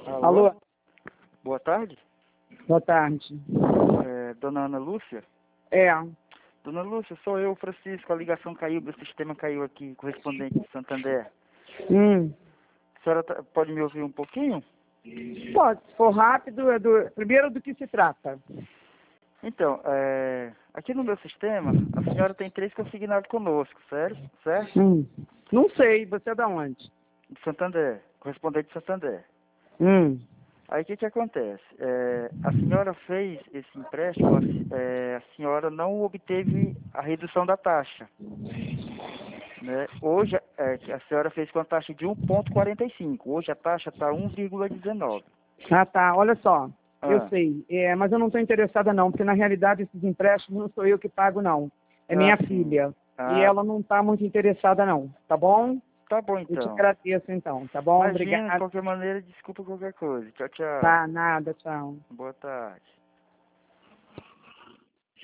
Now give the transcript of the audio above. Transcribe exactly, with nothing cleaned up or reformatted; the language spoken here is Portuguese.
Alô? Alô? Boa tarde. Boa tarde. É, dona Ana Lúcia? É. Dona Lúcia, sou eu, Francisco. A ligação caiu, meu sistema caiu aqui, correspondente de Santander. Hum. A senhora tá- pode me ouvir um pouquinho? Pode, se for rápido, é do... primeiro do que se trata. Então, é, aqui no meu sistema, a senhora tem três consignados conosco, certo? Certo? Hum. Não sei, você é da onde? De Santander, correspondente de Santander. Hum. Aí o que que acontece? É, a senhora fez esse empréstimo, a, se- é, a senhora não obteve a redução da taxa, né? Hoje é, que a senhora fez com a taxa de um vírgula quarenta e cinco, hoje a taxa está um vírgula dezenove. Ah, tá. Olha só. Eu Ah, sei, é, mas eu não estou interessada não, porque na realidade esses empréstimos não sou eu que pago não. É ah, minha sim. filha. E Ah, ela não está muito interessada não, tá bom? tá bom Eu te então. agradeço então, tá bom? Imagina, de Obrigada. qualquer maneira, desculpa qualquer coisa. Tchau, tchau. Tá, nada, tchau. Boa tarde.